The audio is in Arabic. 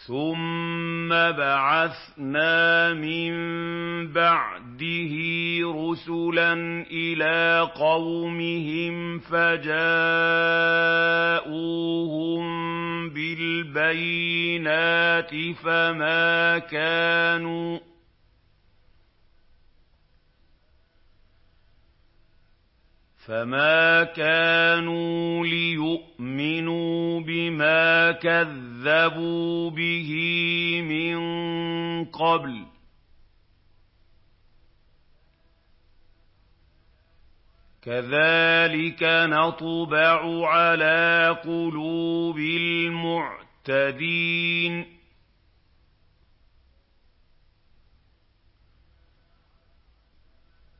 ثُمَّ بَعَثْنَا مِن بَعْدِهِ رُسُلًا إِلَىٰ قَوْمِهِمْ فَجَاءُوهُم بِالْبَيِّنَاتِ فَمَا كَانُوا لِيُؤْمِنُوا بِمَا كَذَّبُوا بِهِ مِن قَبْلُ ۚ كَذَٰلِكَ نَطْبَعُ عَلَىٰ قُلُوبِ الْمُعْتَدِينَ